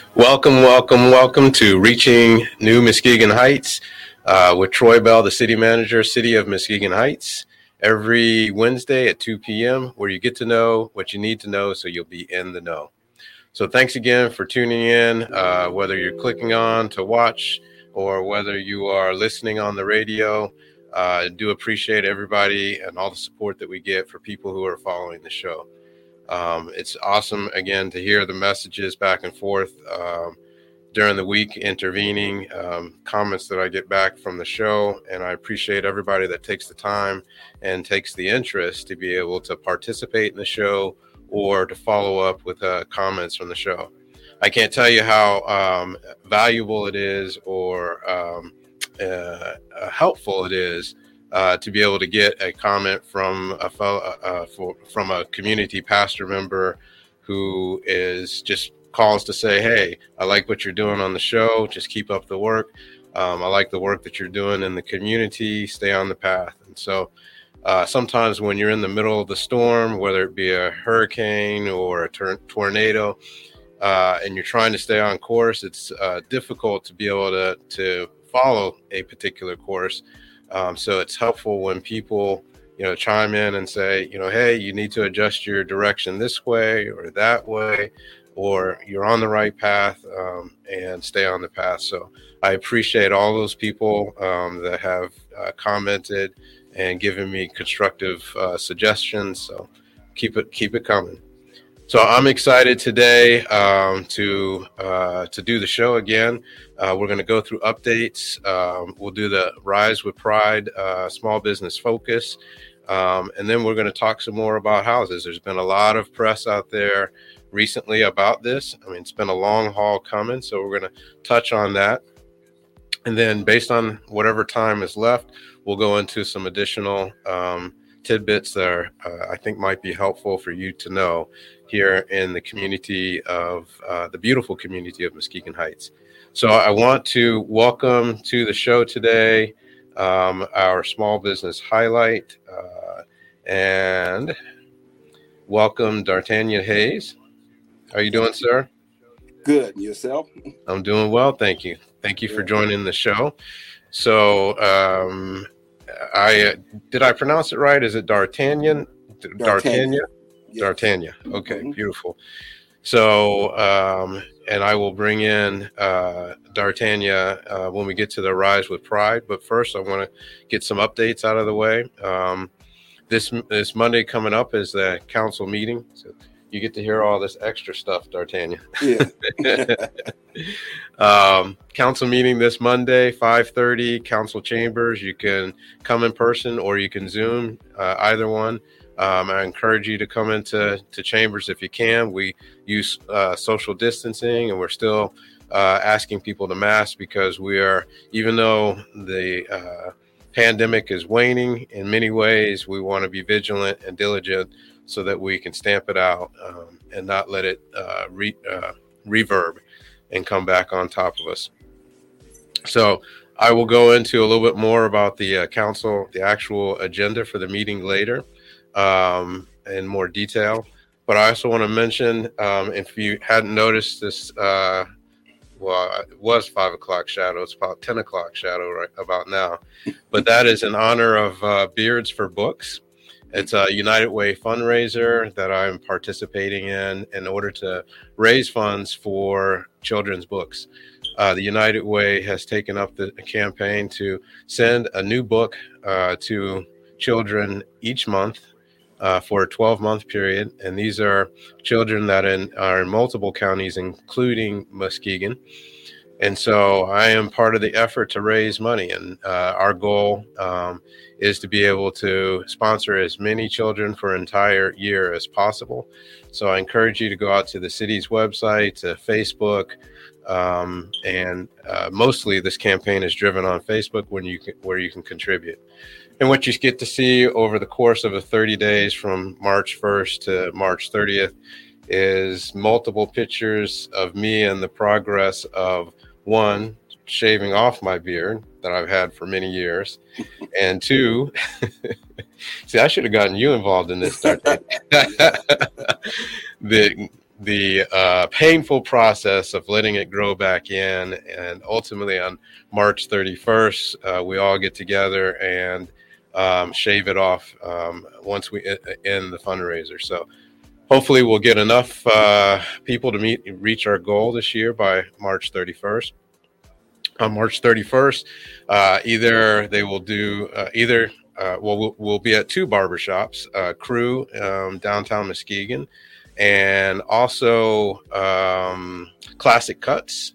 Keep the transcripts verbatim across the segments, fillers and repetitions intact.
Welcome, welcome, welcome to Reaching New Muskegon Heights uh, with Troy Bell, the city manager, City of Muskegon Heights, every Wednesday at two p.m., where you get to know what you need to know so you'll be in the know. So thanks again for tuning in, uh, whether you're clicking on to watch or whether you are listening on the radio. Uh, I do appreciate everybody and all the support that we get for people who are following the show. Um, it's awesome, again, to hear the messages back and forth um, during the week, intervening um, comments that I get back from the show. And I appreciate everybody that takes the time and takes the interest to be able to participate in the show or to follow up with uh, comments from the show. I can't tell you how um, valuable it is or um, uh, helpful it is Uh, to be able to get a comment from a fellow, uh, for, from a community pastor member who is just calls to say, hey, I like what you're doing on the show. Just keep up the work. Um, I like the work that you're doing in the community. Stay on the path. And so uh, sometimes when you're in the middle of the storm, whether it be a hurricane or a tor- tornado, uh, and you're trying to stay on course, it's uh, difficult to be able to, to follow a particular course. Um, so it's helpful when people, you know, chime in and say, you know, hey, you need to adjust your direction this way or that way, or you're on the right path, um, and stay on the path. So I appreciate all those people um, that have uh, commented and given me constructive uh, suggestions. So keep it keep it coming. So I'm excited today um, to uh, to do the show again. Uh, we're going to go through updates. Um, we'll do the Rise with Pride uh, small business focus. Um, and then we're going to talk some more about houses. There's been a lot of press out there recently about this. I mean, it's been a long haul coming. So we're going to touch on that. And then based on whatever time is left, we'll go into some additional um, tidbits that are, uh, I think might be helpful for you to know here in the community of uh, the beautiful community of Muskegon Heights. So I want to welcome to the show today um, our small business highlight uh, and welcome D'Artagnan Hayes. How are you doing, sir? Good. Yourself? I'm doing well. Thank you. Thank you for joining the show. So um, I uh, did I pronounce it right? Is it D'Artagnan? D'Artagnan. D'Artagnan? Yes. D'Artagnan. Okay, Mm-hmm. beautiful. So, um, and I will bring in uh, D'Artagnan uh, when we get to the Rise with Pride. But first, I want to get some updates out of the way. Um, this this Monday coming up is the council meeting. So you get to hear all this extra stuff, D'Artagnan. Yeah. um, council meeting this Monday, five thirty, council chambers. You can come in person or you can Zoom, uh, either one. Um, I encourage you to come into to chambers if you can. We use uh, social distancing, and we're still uh, asking people to mask because we are, even though the uh, pandemic is waning in many ways, we want to be vigilant and diligent so that we can stamp it out um, and not let it uh, re, uh, reverb and come back on top of us. So I will go into a little bit more about the uh, council, the actual agenda for the meeting later. Um, in more detail, but I also want to mention, um, if you hadn't noticed this, uh, well, it was five o'clock shadow. It's about ten o'clock shadow right about now, but that is in honor of uh, Beards for Books. It's a United Way fundraiser that I'm participating in in order to raise funds for children's books. Uh, the United Way has taken up the campaign to send a new book uh, to children each month. Uh, for a twelve-month period, and these are children that in, are in multiple counties, including Muskegon. And so I am part of the effort to raise money, and uh, our goal um, is to be able to sponsor as many children for an entire year as possible. So I encourage you to go out to the city's website, to Facebook, um, and uh, mostly this campaign is driven on Facebook when you can, where you can contribute. And what you get to see over the course of a thirty days from March first to March thirtieth is multiple pictures of me and the progress of, one, shaving off my beard that I've had for many years, and two, see, I should have gotten you involved in this. the the uh, painful process of letting it grow back in. And ultimately on March thirty-first, uh, we all get together and um, shave it off um, once we end the fundraiser. So hopefully we'll get enough uh, people to meet reach our goal this year by March thirty-first. On March thirty-first, uh, either they will do uh, either, uh, well, well, we'll be at two barbershops, uh, Crew um, downtown Muskegon, and also um, Classic Cuts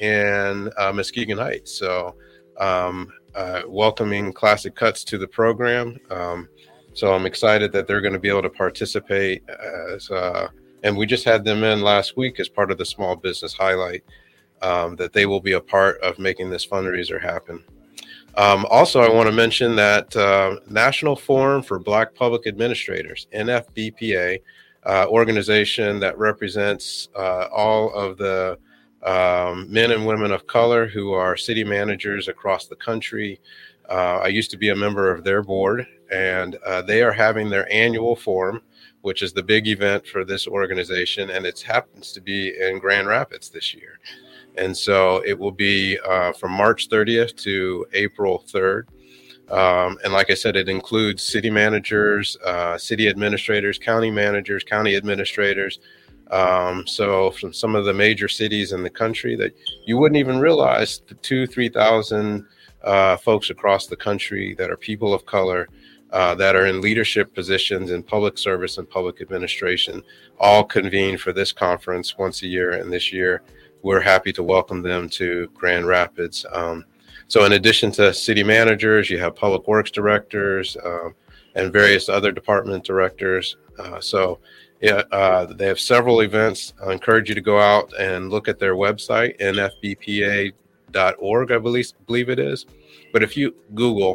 in uh, Muskegon Heights. So um, uh, welcoming Classic Cuts to the program. Um, so I'm excited that they're going to be able to participate as, uh, and we just had them in last week as part of the Small Business Highlight, um, that they will be a part of making this fundraiser happen. Um, also, I want to mention that uh, National Forum for Black Public Administrators, N F B P A, Uh, organization that represents uh, all of the um, men and women of color who are city managers across the country. Uh, I used to be a member of their board, and uh, they are having their annual forum, which is the big event for this organization, and it happens to be in Grand Rapids this year. And so it will be uh, from March thirtieth to April third. Um, and like I said, it includes city managers, uh, city administrators, county managers, county administrators. Um, so from some of the major cities in the country that you wouldn't even realize, the two, three thousand uh, folks across the country that are people of color, uh, that are in leadership positions in public service and public administration, all convene for this conference once a year. And this year, we're happy to welcome them to Grand Rapids. Um, So in addition to city managers, you have public works directors um, and various other department directors. Uh, so yeah, uh, they have several events. I encourage you to go out and look at their website, N F B P A dot org, I believe, believe it is. But if you Google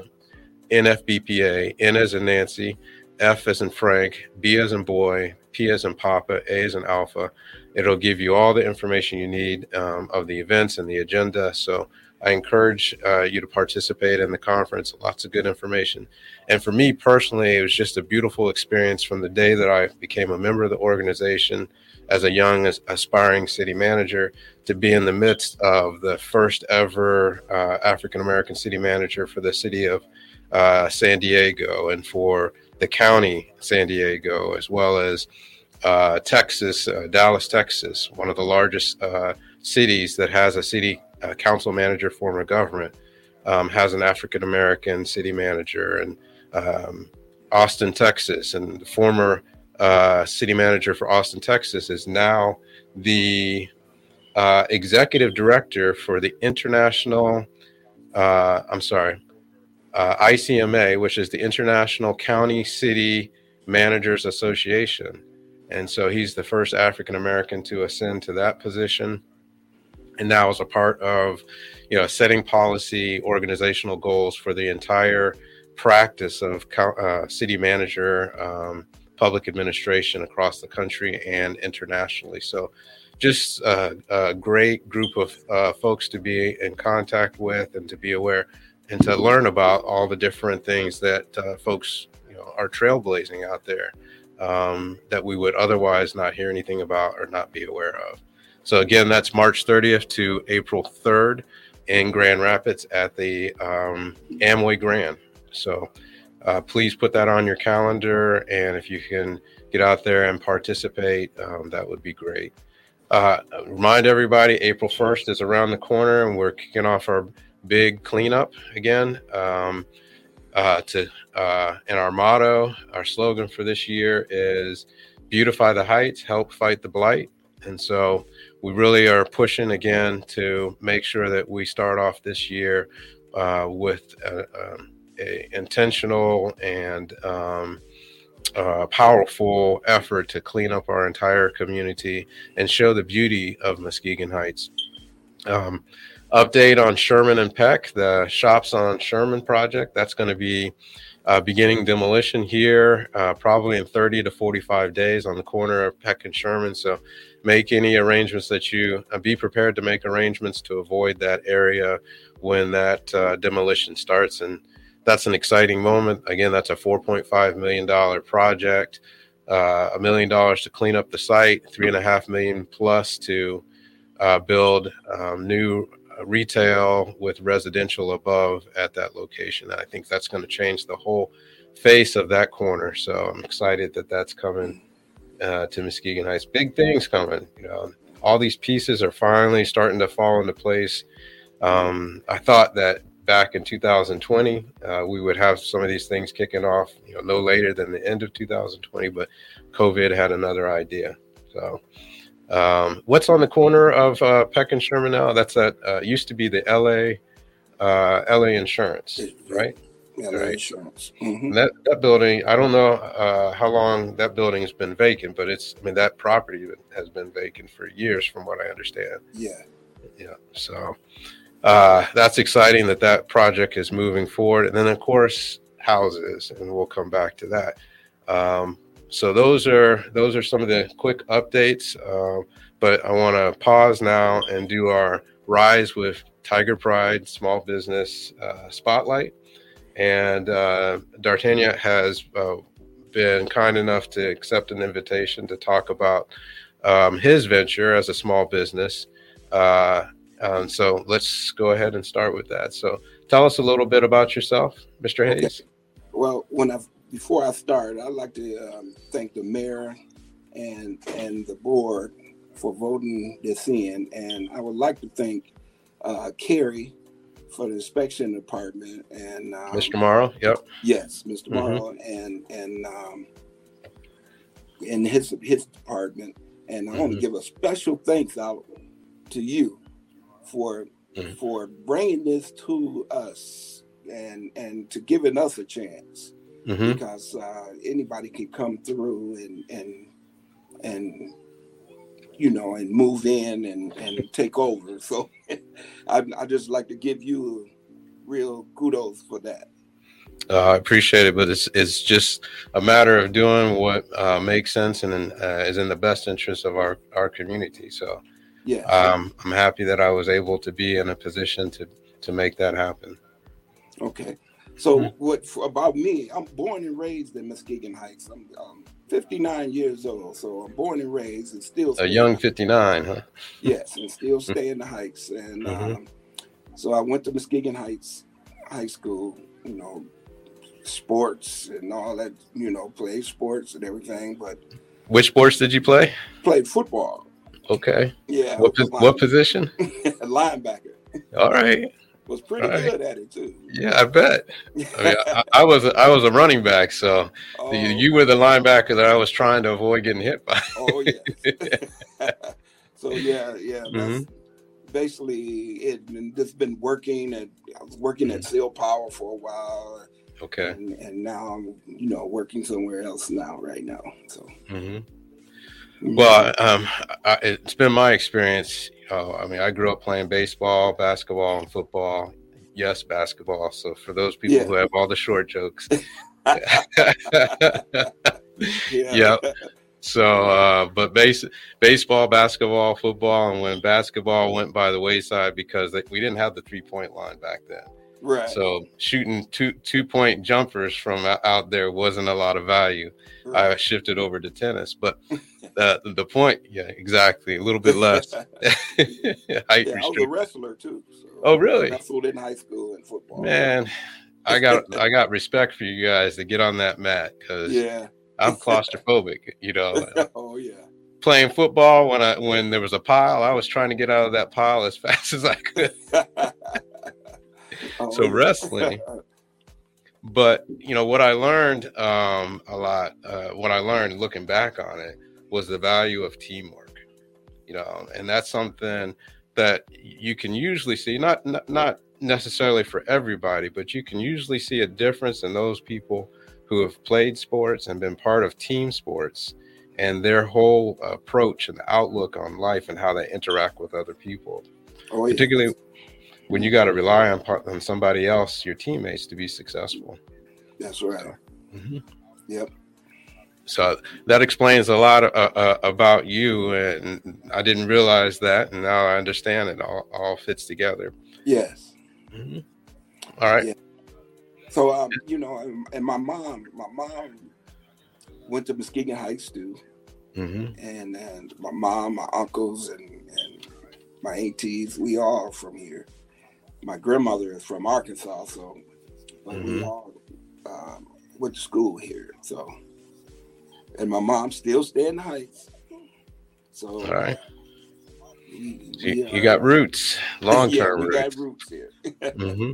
N F B P A, N as in Nancy, F as in Frank, B as in boy, P as in Papa, A as in Alpha, it'll give you all the information you need um, of the events and the agenda. So I encourage uh, you to participate in the conference. Lots of good information. And for me personally, it was just a beautiful experience from the day that I became a member of the organization as a young aspiring city manager to be in the midst of the first ever uh, African-American city manager for the city of uh, San Diego and for the county San Diego, as well as uh, Texas, uh, Dallas, Texas, one of the largest uh, cities that has a city uh, council manager form of government, um, has an African-American city manager, and um, Austin, Texas, and the former uh, city manager for Austin, Texas is now the uh, executive director for the International, uh, I'm sorry, uh, I C M A, which is the International County City Managers Association. And so he's the first African-American to ascend to that position. And now is a part of, you know, setting policy, organizational goals for the entire practice of uh, city manager, um, public administration across the country and internationally. So just uh, a great group of uh, folks to be in contact with and to be aware and to learn about all the different things that uh, folks, you know, are trailblazing out there um, that we would otherwise not hear anything about or not be aware of. So again, that's March thirtieth to April third in Grand Rapids at the um, Amway Grand. So uh, please put that on your calendar, and if you can get out there and participate, um, that would be great. Uh, remind everybody, April first is around the corner, and we're kicking off our big cleanup again. Um, uh, to uh, and our motto, our slogan for this year is "Beautify the Heights, Help Fight the Blight." And so we really are pushing again to make sure that we start off this year uh, with a, um, a intentional and um, uh, powerful effort to clean up our entire community and show the beauty of Muskegon Heights. Um, update on Sherman and Peck, the Shops on Sherman project. That's going to be uh, beginning demolition here uh, probably in thirty to forty-five days on the corner of Peck and Sherman. So make any arrangements that you uh, be prepared to make arrangements to avoid that area when that uh, demolition starts. And that's an exciting moment. Again, that's a four point five million dollars project. uh, a million dollars to clean up the site, three and a half million plus to uh, build um, new retail with residential above at that location. I think that's going to change the whole face of that corner. So I'm excited that that's coming uh, to Muskegon Heights. Big things coming. You know, all these pieces are finally starting to fall into place. Um, I thought that back in two thousand twenty, uh, we would have some of these things kicking off, you know, no later than the end of two thousand twenty, but COVID had another idea. So Um, what's on the corner of uh, Peck and Sherman now? That's that uh, used to be the L A uh, L A Insurance, right? L A right. Insurance. Mm-hmm. That that building, I don't know uh, how long that building has been vacant, but it's I mean that property has been vacant for years, from what I understand. Yeah. Yeah. So uh, that's exciting that that project is moving forward, and then of course houses, and we'll come back to that. Um, So those are those are some of the quick updates, uh, but I want to pause now and do our Rise with Tiger Pride Small Business uh, Spotlight. And uh, D'Artagnan has uh, been kind enough to accept an invitation to talk about um, his venture as a small business. Uh, um, so let's go ahead and start with that. So tell us a little bit about yourself, Mister Hayes. Okay. Well, when I've Before I start, I'd like to um, thank the mayor and and the board for voting this in, and I would like to thank uh, Kerry for the inspection department and um, Mister Morrow. Yep. Yes, Mister Mm-hmm. Morrow and and um, and his his department, and I mm-hmm. want to give a special thanks out to you for mm-hmm. for bringing this to us and and to giving us a chance. Mm-hmm. Because uh, anybody can come through and and and you know and move in and, and take over. So I I just like to give you real kudos for that. Uh, I appreciate it, but it's it's just a matter of doing what uh, makes sense and uh, is in the best interest of our, our community. So yeah, um, I'm happy that I was able to be in a position to to make that happen. Okay. So mm-hmm. what for, about me? I'm born and raised in Muskegon Heights. I'm um, fifty-nine years old, so I'm born and raised and still a young fifty-nine, huh? Yes, and still stay in the Heights. And mm-hmm. um, so I went to Muskegon Heights High School. You know, sports and all that. You know, play sports and everything. But which sports did you play? Played football. Okay. Yeah. What what position? Linebacker. All right. Was pretty right. good at it too. Yeah, I bet. I mean, I, I was a, I was a running back, so oh. you, you were the linebacker that I was trying to avoid getting hit by. Oh yeah. So yeah, yeah. That's mm-hmm. basically it. And it's been working, and I was working mm-hmm. at Seal Power for a while. Okay. And, and now I'm, you know, working somewhere else now, right now. So. Mm-hmm. Well, um, I, it's been my experience. Uh, I mean, I grew up playing baseball, basketball, and football. Yes, basketball. So for those people yeah. who have all the short jokes, yeah. yeah. So, uh, but base, baseball, basketball, football, and when basketball went by the wayside because they, we didn't have the three point line back then. Right. So shooting two two point jumpers from out there wasn't a lot of value. Right. I shifted over to tennis, but the the point, yeah, exactly, a little bit less. Height yeah, I was a wrestler too. So oh, really? I wrestled in high school and football. Man, I got I got respect for you guys to get on that mat because yeah. I'm claustrophobic. You know. Oh yeah. Playing football when I when there was a pile, I was trying to get out of that pile as fast as I could. Oh, so wrestling, but you know what I learned um, a lot. Uh, what I learned looking back on it was the value of teamwork. You know, and that's something that you can usually see. Not not, not necessarily for everybody, but you can usually see a difference in those people who have played sports and been part of team sports, and their whole approach and outlook on life and how they interact with other people, oh, yeah. particularly. When you got to rely on, on somebody else, your teammates, to be successful. That's right. Mm-hmm. Yep. So that explains a lot of, uh, uh, about you, and I didn't realize that, and now I understand it. All, all fits together. Yes. Mm-hmm. All right. Yeah. So, um, you know, and my mom, my mom went to Muskegon Heights too. Mm-hmm. And and my mom, my uncles, and, and my aunties, we all from here. My grandmother is from Arkansas, so but mm-hmm. we all um, went to school here. So, and my mom still stay in the Heights. So, all right. We, so you, we, you got roots, long yeah, term we roots. got roots here. mm-hmm.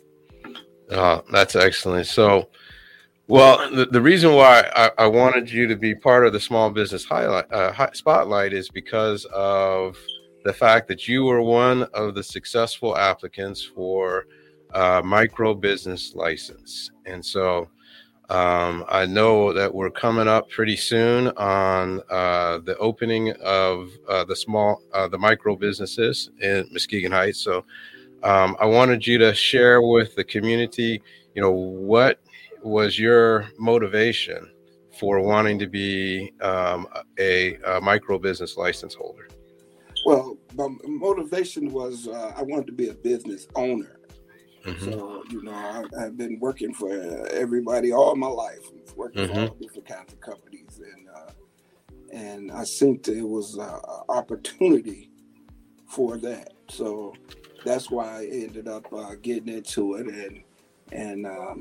Oh, that's excellent. So. Well, the, the reason why I, I wanted you to be part of the Small Business Highlight uh, Spotlight is because of the fact that you were one of the successful applicants for a micro business license. And so um, I know that we're coming up pretty soon on uh, the opening of uh, the small, uh, the micro businesses in Muskegon Heights. So um, I wanted you to share with the community, you know, what was your motivation for wanting to be um, a, a micro business license holder? Well, my motivation was uh, I wanted to be a business owner. Mm-hmm. So, you know, I, I've been working for everybody all my life. I've worked mm-hmm. for all different kinds of companies. And uh, and I think it was an opportunity for that. So that's why I ended up uh, getting into it. And, and um,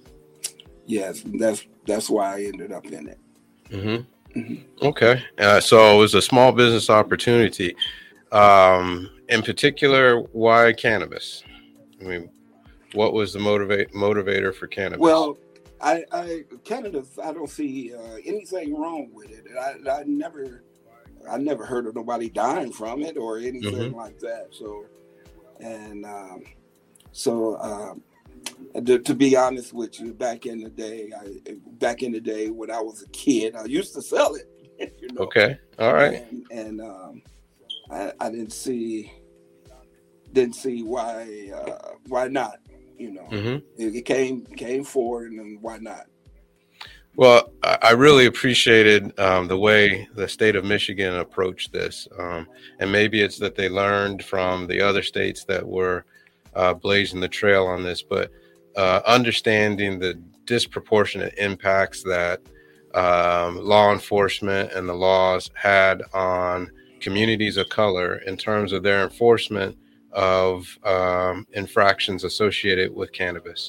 yes, that's that's why I ended up in it. Mm-hmm. Mm-hmm. Okay. Uh, so it was a small business opportunity. Um, in particular, why cannabis? I mean, what was the motivate motivator for cannabis? Well, I, I cannabis, I don't see uh, anything wrong with it. I, I never, I never heard of nobody dying from it or anything mm-hmm. like that. So, and um, so. Um, To, to be honest with you, back in the day, I, back in the day when I was a kid, I used to sell it. You know? Okay, all right. And, and um, I, I didn't see, didn't see why, uh, why not? You know, mm-hmm. it, it came came forward, and why not? Well, I really appreciated um, the way the state of Michigan approached this, um, and maybe it's that they learned from the other states that were uh, blazing the trail on this, but. Uh, understanding the disproportionate impacts that um, law enforcement and the laws had on communities of color in terms of their enforcement of um, infractions associated with cannabis,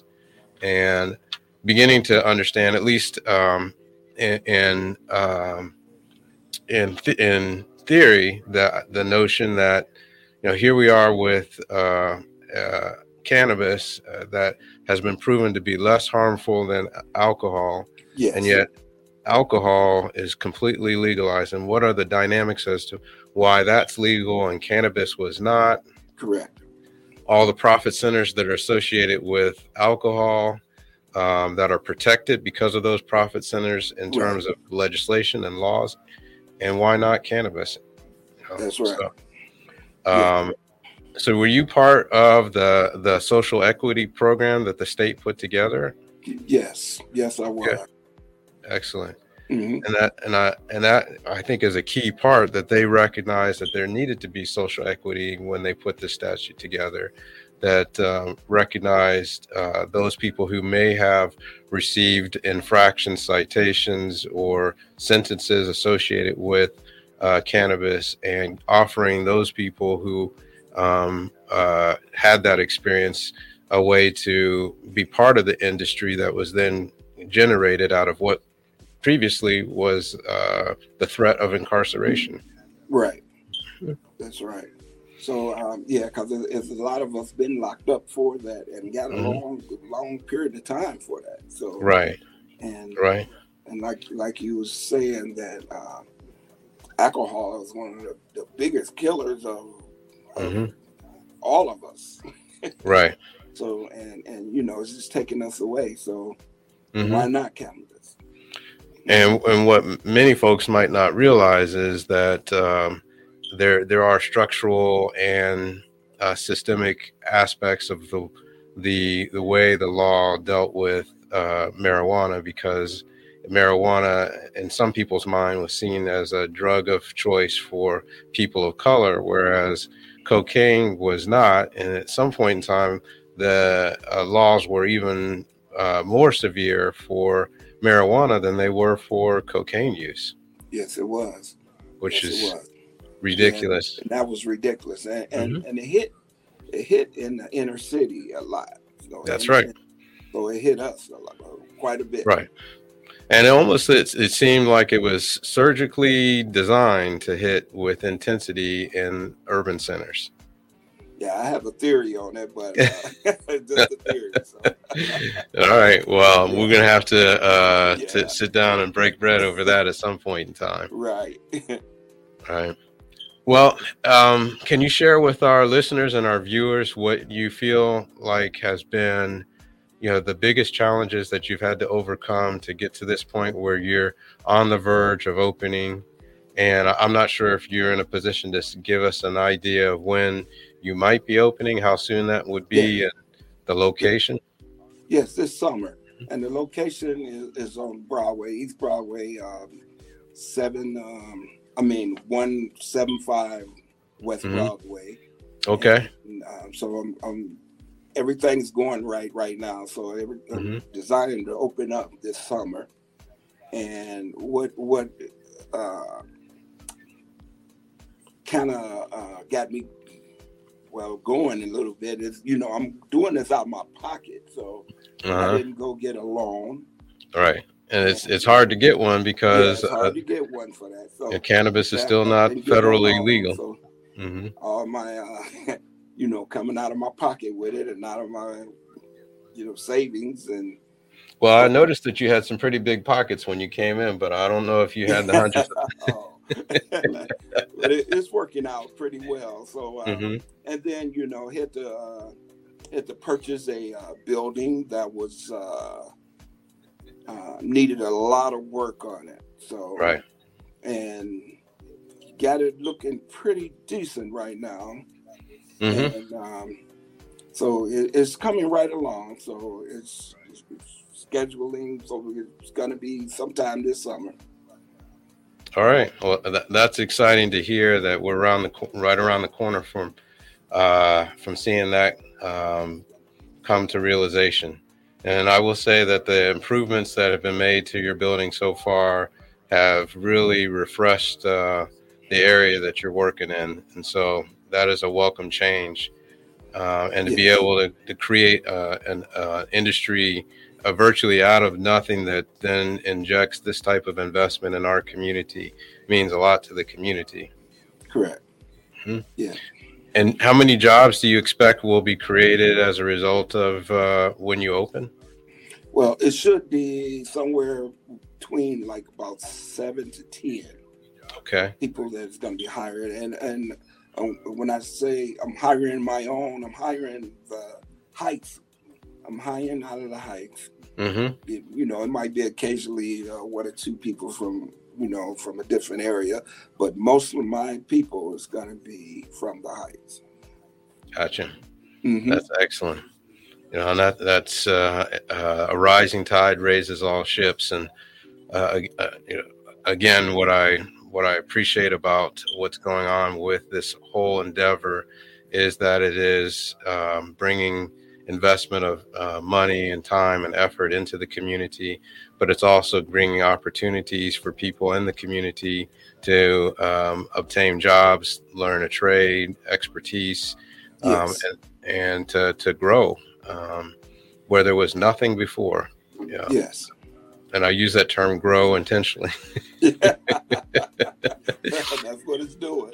and beginning to understand, at least um, in in, um, in, th- in theory, that the notion that, you know, here we are with uh, uh, cannabis uh, that has been proven to be less harmful than alcohol, yes. and yet alcohol is completely legalized. And what are the dynamics as to why that's legal and cannabis was not? Correct. All the profit centers that are associated with alcohol um, that are protected because of those profit centers in terms right. of legislation and laws, and why not cannabis? You know, that's right. So, um, yeah. So were you part of the, the social equity program that the state put together? Yes. Yes, I was. Yeah. Excellent. Mm-hmm. And that and I and that I think is a key part, that they recognized that there needed to be social equity when they put the statute together, that um, recognized uh, those people who may have received infraction citations or sentences associated with uh, cannabis, and offering those people who Um, uh, had that experience a way to be part of the industry that was then generated out of what previously was uh, the threat of incarceration. Right. That's right. So, um, yeah, because there's a lot of us been locked up for that and got a mm-hmm. long, long period of time for that. So, right. And, right. And like, like you was saying that uh, alcohol is one of the, the biggest killers of Mm-hmm. all of us. Right. So, and, and, you know, it's just taking us away. So mm-hmm. why not cannabis? And and what many folks might not realize is that um, there there are structural and uh, systemic aspects of the the the way the law dealt with uh, marijuana, because marijuana in some people's mind was seen as a drug of choice for people of color, whereas cocaine was not. And at some point in time, the uh, laws were even uh, more severe for marijuana than they were for cocaine use. Yes, it was. Which yes, is it was. ridiculous. And, and that was ridiculous. And and, Mm-hmm. and it hit it hit in the inner city a lot. So That's and, right. And so it hit us a lot, quite a bit. Right. And it almost it, it seemed like it was surgically designed to hit with intensity in urban centers. Yeah, I have a theory on it, but uh, just a theory. So. All right. Well, yeah. we're gonna have to uh, yeah. to sit down and break bread over that at some point in time. Right. All right. Well, um, can you share with our listeners and our viewers what you feel like has been, you know, the biggest challenges that you've had to overcome to get to this point where you're on the verge of opening? And I'm not sure if you're in a position to give us an idea of when you might be opening, how soon that would be, yeah. and the location. Yes, this summer. And the location is, is on Broadway, East Broadway, um, seven, um, I mean, one seventy-five West mm-hmm. Broadway. Okay. And, um, so I'm, I'm, everything's going right right now. So every, mm-hmm. I'm designing to open up this summer. And what, what, uh, kind of uh, got me well going a little bit is, you know, I'm doing this out of my pocket, so uh-huh. I didn't go get a loan. Right, and it's it's hard to get one because yeah, it's hard uh, to get one for that. So cannabis is that, still not federally loan, legal. So mm-hmm. all my, uh, you know, coming out of my pocket with it and out of my, you know, savings and. Well, I noticed that you had some pretty big pockets when you came in, but I don't know if you had the hundreds. oh. But it, it's working out pretty well. So, uh, mm-hmm. and then you know, had to uh, had to purchase a uh, building that was uh, uh, needed a lot of work on it. So, right, and got it looking pretty decent right now. Mm-hmm. And um, so it, it's coming right along. So it's, it's scheduling. So it's going to be sometime this summer. All right. Well, that, that's exciting to hear that we're around the right around the corner from uh, from seeing that um, come to realization. And I will say that the improvements that have been made to your building so far have really refreshed uh, the area that you're working in, and so that is a welcome change. Uh, and to yes. be able to, to create uh, an uh, industry Uh, virtually out of nothing that then injects this type of investment in our community means a lot to the community. Correct. Mm-hmm. Yeah. And how many jobs do you expect will be created as a result of uh, when you open? Well, it should be somewhere between like about seven to ten. Okay. People that's going to be hired. And, and um, when I say I'm hiring my own, I'm hiring the Heights. I'm hiring out of the Heights. Mm-hmm. It, you know, it might be occasionally uh, one or two people from, you know, from a different area, but most of my people is going to be from the Heights. Gotcha. Mm-hmm. That's excellent. You know, and that that's uh, uh, a rising tide raises all ships. And uh, uh, you know, again, what I what I appreciate about what's going on with this whole endeavor is that it is um, bringing investment of uh, money and time and effort into the community, but it's also bringing opportunities for people in the community to um, obtain jobs, learn a trade, expertise, um, yes. and, and to, to grow um, where there was nothing before. Yeah. Yes. And I use that term grow intentionally. That's what it's doing.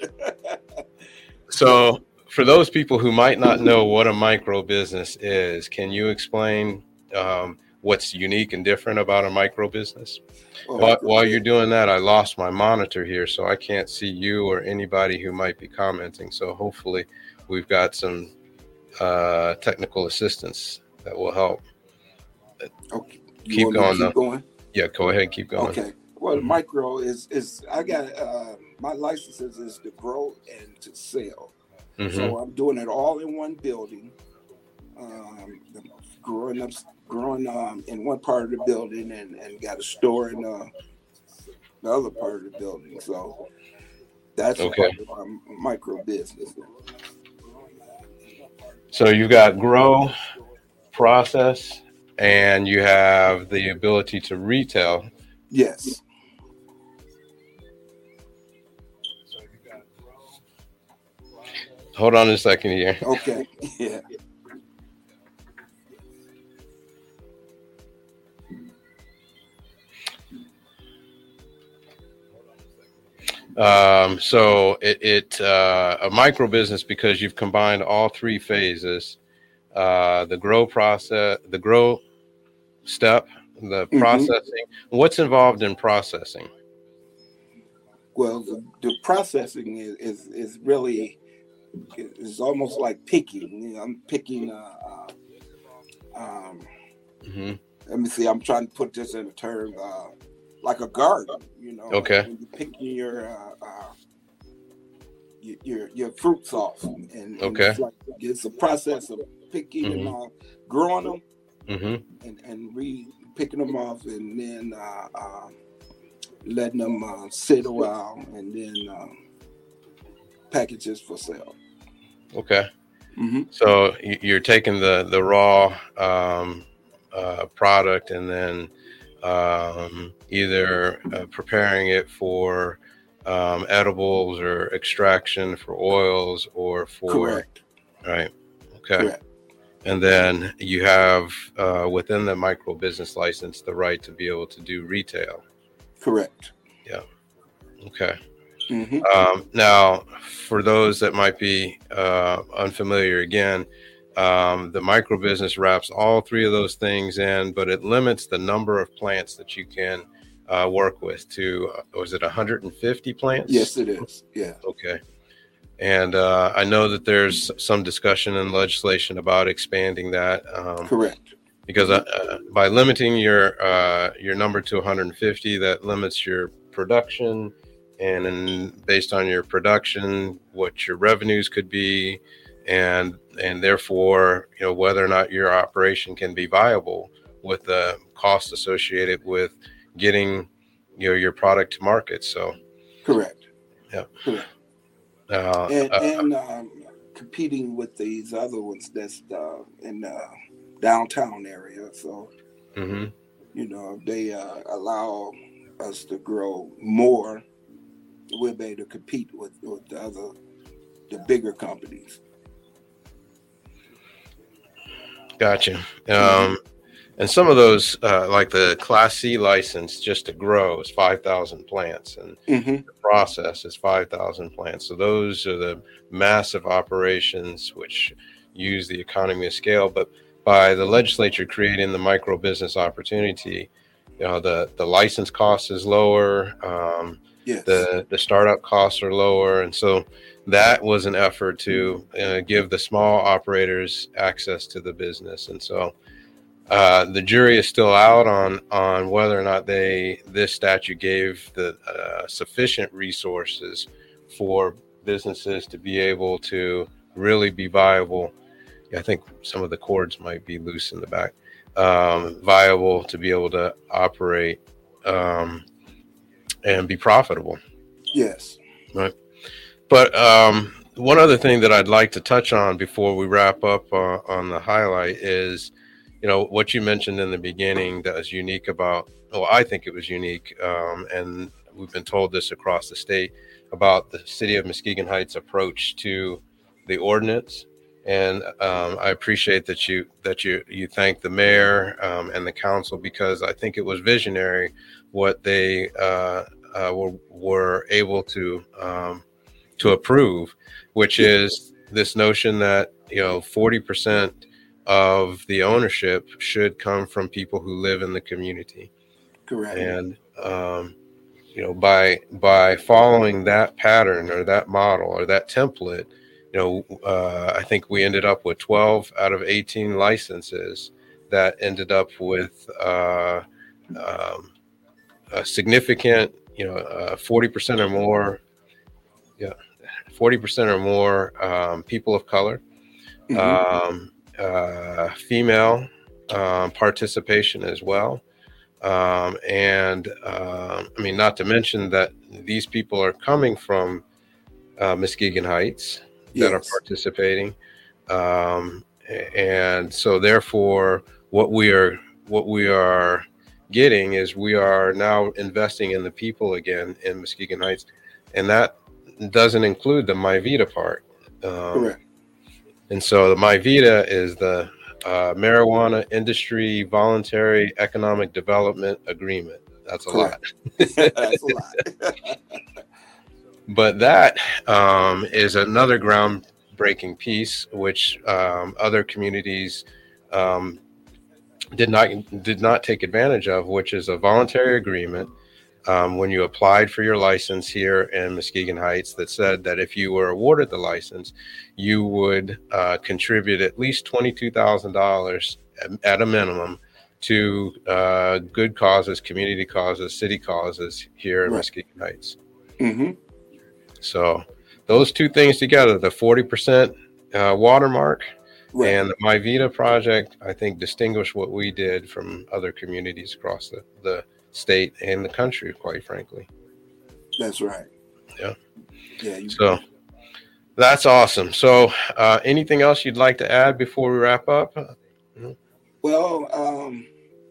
So, for those people who might not know what a micro business is, can you explain um, what's unique and different about a micro business? Well, while, while you're doing that, I lost my monitor here, so I can't see you or anybody who might be commenting. So hopefully we've got some uh, technical assistance that will help. Okay. You keep going, keep going? Yeah, go ahead. Keep going. Okay. Well, mm-hmm. micro is, is I got, uh, my licenses is to grow and to sell. Mm-hmm. So I'm doing it all in one building, um, growing up, growing um, in one part of the building, and, and got a store in uh, the other part of the building. So that's okay. my micro business. So you got grow, process, and you have the ability to retail. Yes. Hold on a second here. Okay. Yeah. Um, so it, it uh, a micro business because you've combined all three phases: uh, the grow process, the grow step, the Mm-hmm. processing. What's involved in processing? Well, the, the processing is, is is really is almost like picking. You know, I'm picking. Uh, uh, um, mm-hmm. Let me see. I'm trying to put this in a term uh, like a garden. You know, okay. when you're picking your uh, uh, your your fruits off, and, and okay, it's like it's a process of picking mm-hmm. them off, growing them, mm-hmm. and and re picking them off, and then uh, uh, letting them uh, sit a while, and then um, packages for sale. Okay. Mm-hmm. So you're taking the the raw um, uh, product and then um, either uh, preparing it for um, edibles or extraction for oils or for Correct. Right. Okay. Correct. And then you have uh, within the micro business license the right to be able to do retail. Correct. Yeah. Okay. Mm-hmm. Um, now, for those that might be uh, unfamiliar, again, um, the micro business wraps all three of those things in, but it limits the number of plants that you can uh, work with to, uh, was it one hundred fifty plants? Yes, it is. Yeah. Okay. And uh, I know that there's some discussion in legislation about expanding that. Um, Correct. Because uh, by limiting your uh, your number to one hundred fifty, that limits your production. And then based on your production, what your revenues could be, and and therefore, you know, whether or not your operation can be viable with the cost associated with getting, you know, your product to market. So, correct. Yeah. Correct. Uh, and uh, and um, competing with these other ones that's uh, in the downtown area. So, mm-hmm. you know, if they uh, allow us to grow more, we'll be able to compete with, with the other, the bigger companies. Gotcha. Um, and some of those, uh, like the Class C license, just to grow is five thousand plants, and mm-hmm. the process is five thousand plants. So those are the massive operations which use the economy of scale. But by the legislature creating the micro business opportunity, you know, the, the license cost is lower. Um, Yes. The the startup costs are lower, and so that was an effort to uh, give the small operators access to the business. And so uh, the jury is still out on on whether or not they this statute gave the uh, sufficient resources for businesses to be able to really be viable. I think some of the cords might be loose in the back. Um, viable to be able to operate. Um, and be profitable. Yes. Right. But um, one other thing that I'd like to touch on before we wrap up uh, on the highlight is, you know, what you mentioned in the beginning that was unique about, well, I think it was unique, um, and we've been told this across the state, about the city of Muskegon Heights approach to the ordinance. And um, I appreciate that you that you you thank the mayor um, and the council, because I think it was visionary what they uh, uh, were, were able to um, to approve, which is this notion that, you know, forty percent of the ownership should come from people who live in the community. Correct. And um, you know, by by following that pattern or that model or that template, you know, uh, I think we ended up with twelve out of eighteen licenses that ended up with uh, um, a significant, you know, uh, forty percent or more, yeah, forty percent or more um, people of color, mm-hmm. um, uh, female um, participation as well. Um, and uh, I mean, not to mention that these people are coming from uh, Muskegon Heights that yes. are participating. Um, and so therefore, what we are what we are getting is we are now investing in the people again in Muskegon Heights, and that doesn't include the MyVita part. Um, Correct. And so the MyVita is the uh, Marijuana Industry Voluntary Economic Development Agreement. That's a Correct. lot. That's a lot. But that um, is another groundbreaking piece, which um, other communities um, did not did not take advantage of, which is a voluntary agreement. Um, when you applied for your license here in Muskegon Heights, that said that if you were awarded the license, you would uh, contribute at least twenty-two thousand dollars at a minimum to uh, good causes, community causes, city causes here in right. Muskegon Heights. Mm-hmm. So those two things together, the forty percent uh, watermark right. and the MyVita project, I think distinguish what we did from other communities across the, the state and the country, quite frankly. That's right. Yeah. Yeah. You- so that's awesome. So uh, anything else you'd like to add before we wrap up? Mm-hmm. Well, um,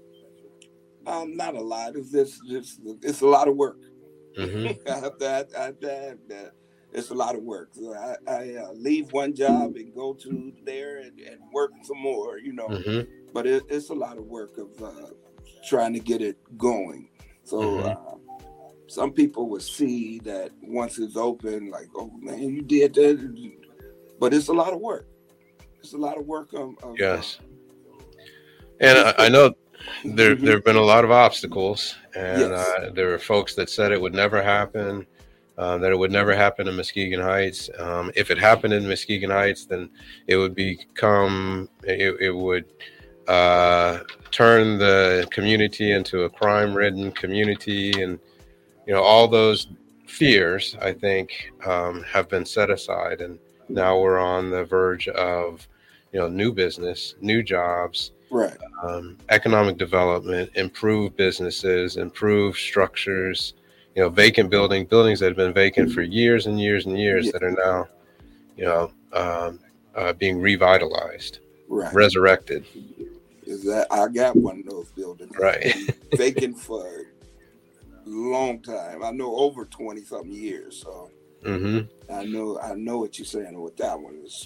um, not a lot. It's just, just it's a lot of work. Mm-hmm. I have to add, I have to add that it's a lot of work. So I, I uh, leave one job and go to there and, and work some more, you know. Mm-hmm. But it, it's a lot of work of uh, trying to get it going. So mm-hmm. uh, some people will see that once it's open, like, oh man, you did that. But it's a lot of work. It's a lot of work. Of, of, yes. Uh, and I, I know there mm-hmm. there have been a lot of obstacles, and yes. uh, there were folks that said it would never happen, uh, that it would never happen in Muskegon Heights. Um, if it happened in Muskegon Heights, then it would become, it, it would uh, turn the community into a crime-ridden community, and you know all those fears, I think, um, have been set aside, and now we're on the verge of, you know, new business, new jobs. Right. Um, economic development, improved businesses, improved structures, you know, vacant building, buildings that have been vacant for years and years and years yeah. that are now, you know, um, uh, being revitalized, right. resurrected. Is that I got one of those buildings, right? Vacant for a long time. I know over twenty something years. So mm-hmm. I know I know what you're saying with that one is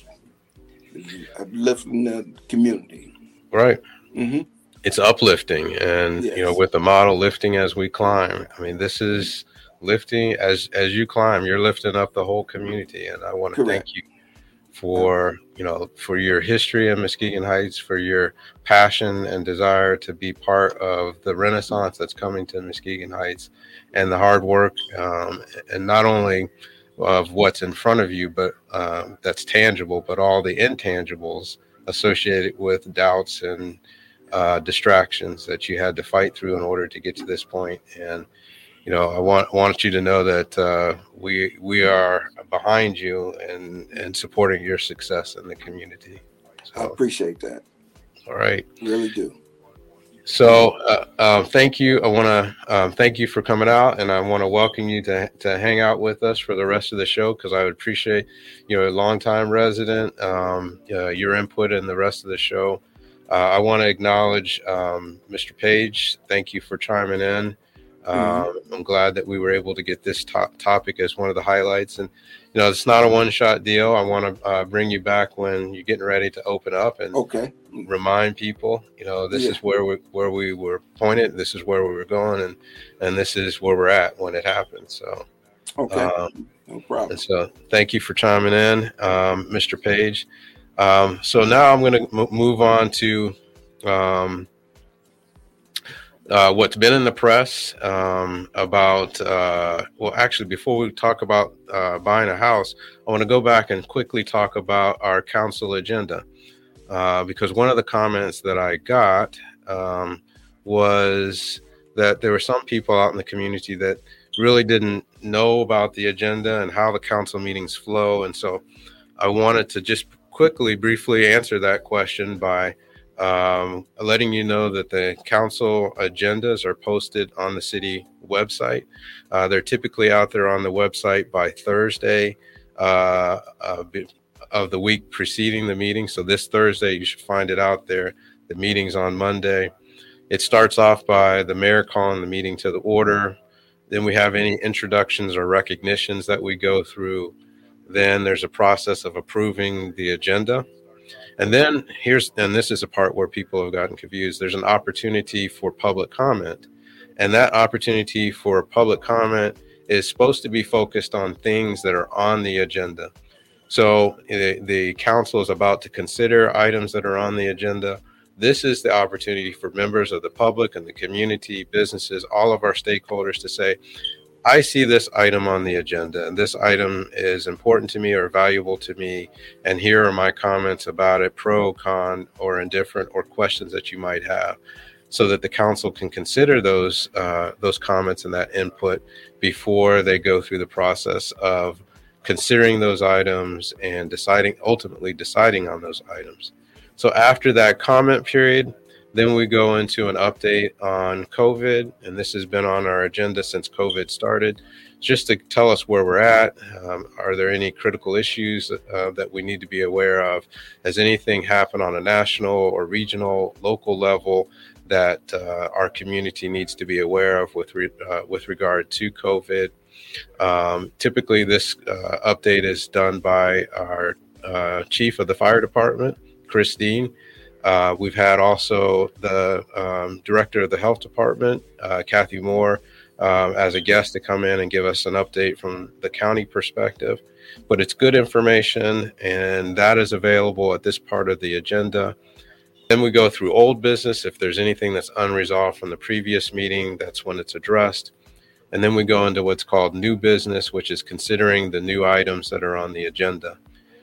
uplifting the community. Right. Mm-hmm. It's uplifting, and yes. you know, with the model lifting as we climb. I mean, this is lifting as as you climb. You're lifting up the whole community, and I want to Correct. thank you for you know for your history in Muskegon Heights, for your passion and desire to be part of the renaissance that's coming to Muskegon Heights, and the hard work, um, and not only of what's in front of you, but uh, that's tangible, but all the intangibles associated with doubts and uh, distractions that you had to fight through in order to get to this point. And, you know, I want I want you to know that uh, we we are behind you and, and supporting your success in the community. So, I appreciate that. All right. Really do. So uh, uh, thank you. I want to um, thank you for coming out, and I want to welcome you to to hang out with us for the rest of the show, because I would appreciate, you know, a longtime resident, um, uh, your input in the rest of the show. Uh, I want to acknowledge um, Mister Page. Thank you for chiming in. Um, mm-hmm. I'm glad that we were able to get this top topic as one of the highlights. And, you know, it's not a one-shot deal. I want to uh, bring you back when you're getting ready to open up and okay. remind people, you know, this yeah. is where we where we were pointed. This is where we were going, and and this is where we're at when it happens. So, okay, um, no problem. And so, thank you for chiming in, um, Mister Page. Um, so now I'm going to m- move on to um, uh, what's been in the press um, about. Uh, well, actually, before we talk about uh, buying a house, I want to go back and quickly talk about our council agenda. Uh, because one of the comments that I got um, was that there were some people out in the community that really didn't know about the agenda and how the council meetings flow. And so I wanted to just quickly, briefly answer that question by um, letting you know that the council agendas are posted on the city website. Uh, they're typically out there on the website by Thursday uh, uh, of the week preceding the meeting. So this Thursday, you should find it out there. the meeting's on Monday. It starts off by the mayor calling the meeting to the order. Then we have any introductions or recognitions that we go through. Then there's a process of approving the agenda. And then here's, and this is a part where people have gotten confused. There's an opportunity for public comment. And that opportunity for public comment is supposed to be focused on things that are on the agenda. So the, the council is about to consider items that are on the agenda. This is the opportunity for members of the public and the community, businesses, all of our stakeholders to say, I see this item on the agenda, and this item is important to me or valuable to me, and here are my comments about it, pro, con, or indifferent, or questions that you might have, so that the council can consider those uh, those comments and that input before they go through the process of considering those items and deciding, ultimately deciding on those items. So after that comment period, then we go into an update on COVID, and this has been on our agenda since COVID started, just to tell us where we're at. Um, are there any critical issues uh, that we need to be aware of? Has anything happened on a national or regional, local level that uh, our community needs to be aware of with re- uh, with regard to COVID? Um, typically, this uh, update is done by our uh, chief of the fire department, Christine. Uh, we've had also the um, director of the health department, uh, Kathy Moore, um, as a guest to come in and give us an update from the county perspective. But it's good information, and that is available at this part of the agenda. Then we go through old business. If there's anything that's unresolved from the previous meeting, that's when it's addressed. And then we go into what's called new business, which is considering the new items that are on the agenda.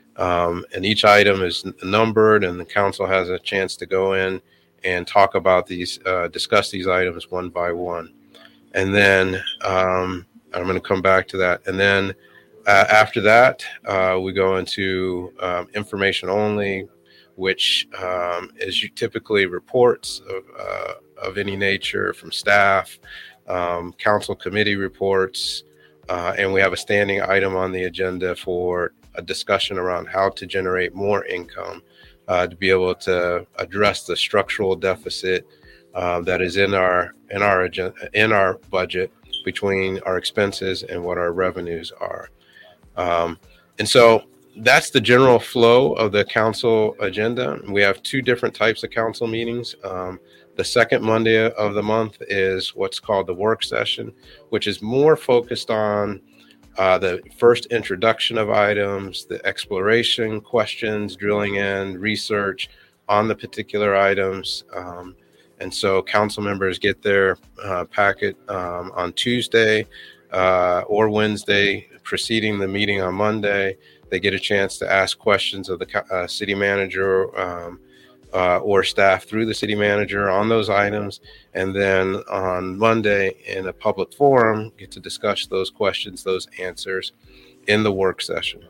Um, and each item is numbered, and the council has a chance to go in and talk about these, uh, discuss these items one by one. And then um, I'm going to come back to that. And then uh, after that, uh, we go into um, information only, which um, is typically reports of, uh, of any nature from staff, um, council committee reports, uh, and we have a standing item on the agenda for a discussion around how to generate more income uh, to be able to address the structural deficit uh, that is in our in our agenda, in our budget between our expenses and what our revenues are. Um, and so that's the general flow of the council agenda. We have two different types of council meetings. Um, the second Monday of the month is what's called the work session, which is more focused on Uh, the first introduction of items, the exploration questions, drilling in, research on the particular items. Um, and so council members get their uh, packet um, on Tuesday uh, or Wednesday, preceding the meeting on Monday. They get a chance to ask questions of the uh, city manager um, uh, or staff through the city manager on those items. And then on Monday in a public forum, get to discuss those questions, those answers in the work session.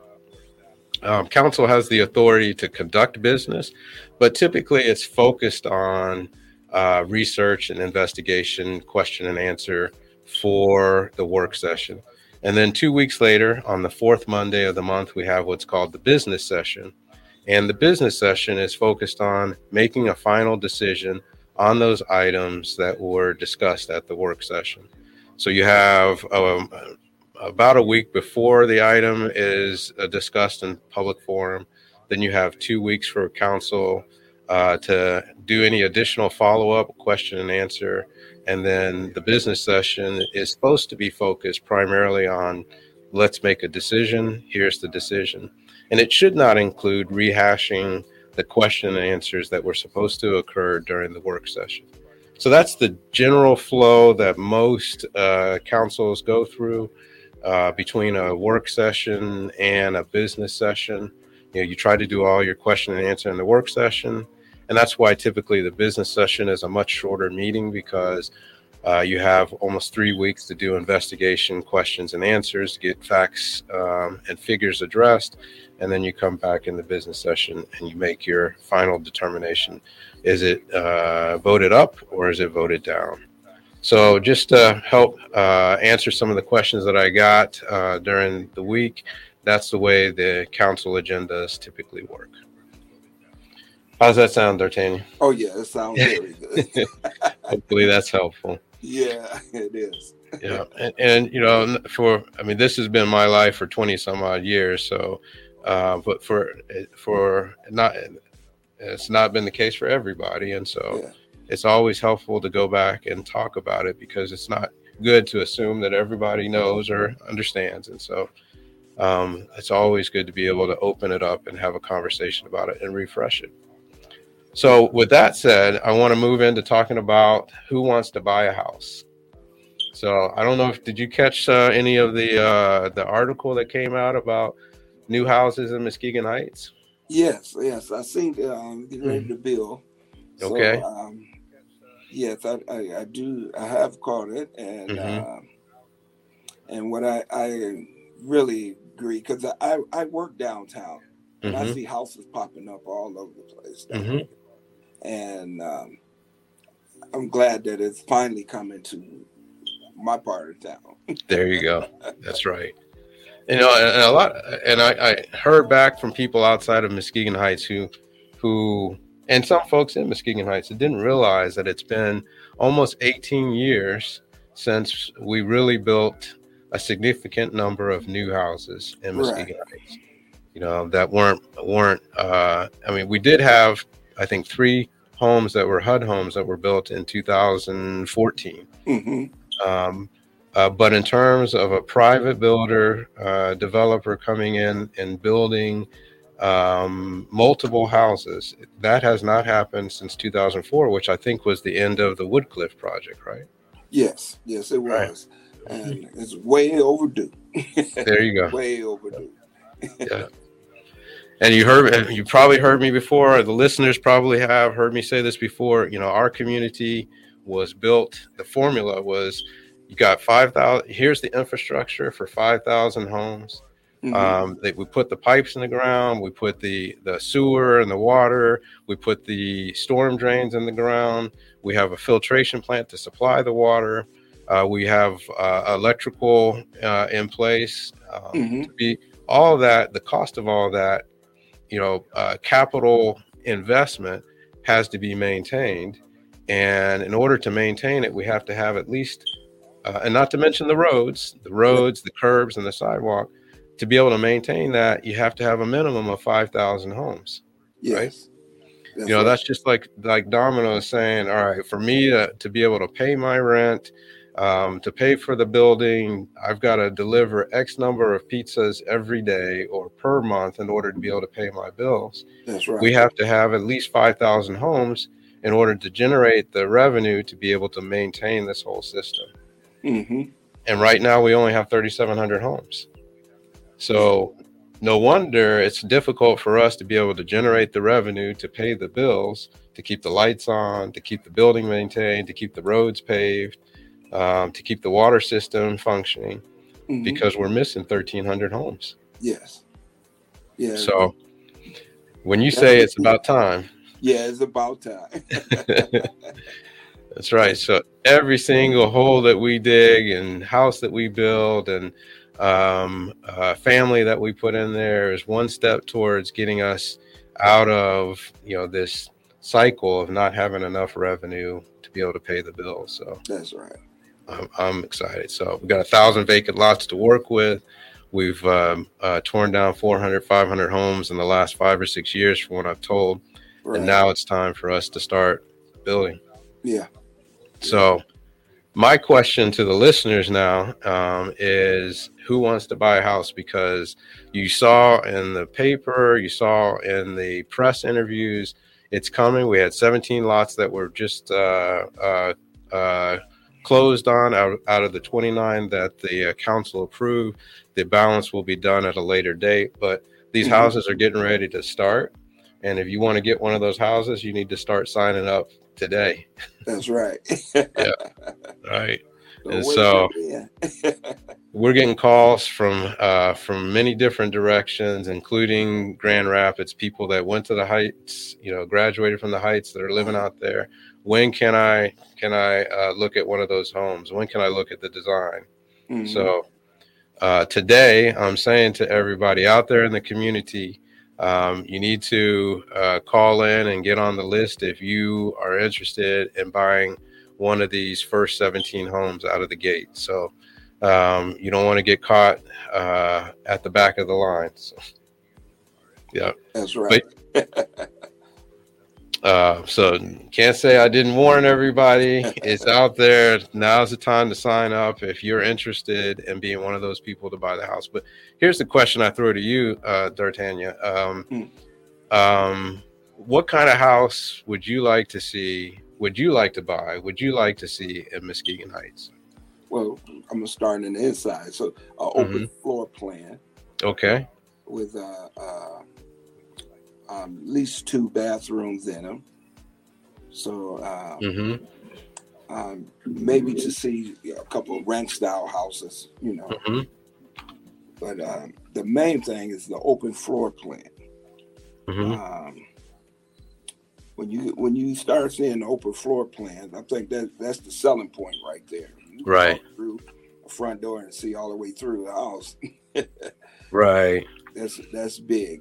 Um, council has the authority to conduct business, but typically it's focused on uh, research and investigation, question and answer for the work session. And then two weeks later, on the fourth Monday of the month, we have what's called the business session. And the business session is focused on making a final decision on those items that were discussed at the work session. So you have um, about a week before the item is uh, discussed in public forum. Then you have two weeks for council uh, to do any additional follow-up, question and answer. And then the business session is supposed to be focused primarily on, let's make a decision. Here's the decision. And it should not include rehashing the question and answers that were supposed to occur during the work session. So that's the general flow that most uh, councils go through uh, between a work session and a business session. You know, you try to do all your question and answer in the work session. And that's why typically the business session is a much shorter meeting, because uh, you have almost three weeks to do investigation, questions and answers, get facts um, and figures addressed. And then you come back in the business session and you make your final determination. Is it uh, voted up or is it voted down? So just to help uh, answer some of the questions that I got uh, during the week, that's the way the council agendas typically work. How's that sound, D'Artagnan? Oh yeah, it sounds very good. Hopefully that's helpful. Yeah, it is. Yeah, and, and you know, for I mean, this has been my life for twenty some odd years. So, uh, but for for not, it's not been the case for everybody, and so Yeah. it's always helpful to go back and talk about it, because it's not good to assume that everybody knows or understands, and so um, it's always good to be able to open it up and have a conversation about it and refresh it. So, with that said, I want to move into talking about who wants to buy a house. So I don't know if did you catch uh, any of the uh, the article that came out about new houses in Muskegon Heights? Yes, yes, I seen um, get ready to build. So, Okay. Um, yes, I, I, I do. I have caught it, and Mm-hmm. uh, and what I, I really agree, because I, I I work downtown, and Mm-hmm. I see houses popping up all over the place. Mm-hmm. And um, I'm glad that it's finally coming to my part of town. There you go. That's right. You know, and, and a lot, and I, I heard back from people outside of Muskegon Heights who, who, and some folks in Muskegon Heights that didn't realize that it's been almost eighteen years since we really built a significant number of new houses in Muskegon Right. Heights. You know, that weren't weren't. Uh, I mean, we did have, I think, three homes that were H U D homes that were built in two thousand fourteen. Mm-hmm. Um, uh, but in terms of a private builder, uh, developer coming in and building um, multiple houses, that has not happened since two thousand four, which I think was the end of the Woodcliff project, right? Yes, yes, it was, Right. and it's way overdue. There you go. Way overdue. Yeah. And you heard, you probably heard me before. The listeners probably have heard me say this before. You know, our community was built. The formula was, you got five thousand. Here's the infrastructure for five thousand homes. Mm-hmm. Um, they, we put the pipes in the ground. We put the the sewer and the water. We put the storm drains in the ground. We have a filtration plant to supply the water. Uh, we have uh, electrical uh, in place. Um, Mm-hmm. to be all of that. The cost of all of that, you know, uh, capital investment has to be maintained. And in order to maintain it, we have to have at least, uh, and not to mention the roads, the roads, the curbs, and the sidewalk. To be able to maintain that, you have to have a minimum of five thousand homes. Yes. Right? That's you know, right. that's just like like Domino is saying, all right, for me to, to be able to pay my rent, um, to pay for the building, I've got to deliver X number of pizzas every day or per month in order to be able to pay my bills. That's right. We have to have at least five thousand homes in order to generate the revenue to be able to maintain this whole system. Mm-hmm. And right now we only have thirty-seven hundred homes. So no wonder it's difficult for us to be able to generate the revenue to pay the bills, to keep the lights on, to keep the building maintained, to keep the roads paved, um, to keep the water system functioning, Mm-hmm. because we're missing thirteen hundred homes. Yes. Yeah. So when you That's say the it's key. about time, Yeah, it's about time. that's right. So every single hole that we dig and house that we build and um, uh, family that we put in there is one step towards getting us out of, you know, this cycle of not having enough revenue to be able to pay the bills. So That's right. I'm, I'm excited. So we've got a thousand vacant lots to work with. We've um, uh, torn down four hundred, five hundred homes in the last five or six years from what I've told. Right. And now it's time for us to start building. Yeah. So my question to the listeners now um, is, who wants to buy a house? Because you saw in the paper, you saw in the press interviews, it's coming. We had seventeen lots that were just uh, uh, uh, closed on out, out of the twenty-nine that the uh, council approved. The balance will be done at a later date, but these Mm-hmm. houses are getting ready to start. And if you want to get one of those houses, you need to start signing up today. That's right. Yeah. Right. Don't And wait so till the end. we're getting calls from uh, from many different directions, including Grand Rapids, people that went to the Heights, you know, graduated from the Heights that are living out there. When can I can I uh, look at one of those homes? When can I look at the design? Mhm. So uh, today, I'm saying to everybody out there in the community, Um, you need to uh, call in and get on the list if you are interested in buying one of these first seventeen homes out of the gate. So um, you don't want to get caught uh, at the back of the line. So, yeah, that's right. But, uh, so can't say I didn't warn everybody. It's out there. Now's the time to sign up if you're interested in being one of those people to buy the house. But here's the question I throw to you, uh, D'Artagnan. Um, hmm. um, what kind of house would you like to see? Would you like to buy? Would you like to see in Muskegon Heights? Well, I'm gonna start on the inside. So, uh, open mm-hmm. floor plan. Okay. With uh, uh Um, at least two bathrooms in them. So um, mm-hmm. um, maybe to see a couple of ranch style houses, you know. Mm-hmm. But um, the main thing is the open floor plan. Mm-hmm. Um, when you when you start seeing open floor plans, I think that that's the selling point right there. You right. Through the front door and see all the way through the house. Right. That's that's big.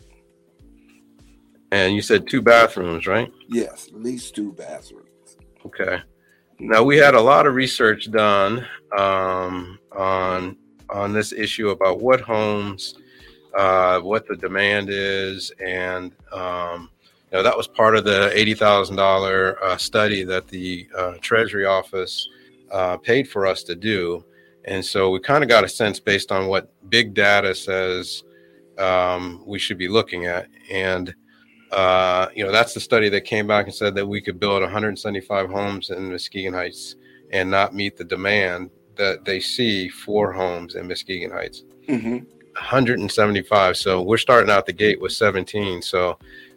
And you said two bathrooms, right? Yes, at least two bathrooms. Okay. Now we had a lot of research done um, on on this issue about what homes, uh, what the demand is, and um, you know that was part of the eighty thousand dollar uh, study that the uh, Treasury Office uh, paid for us to do, and so we kind of got a sense based on what big data says um, we should be looking at, and Uh, you know, that's the study that came back and said that we could build one hundred seventy-five homes in Muskegon Heights and not meet the demand that they see for homes in Muskegon Heights. Mm-hmm. one hundred seventy-five. So we're starting out the gate with seventeen. So,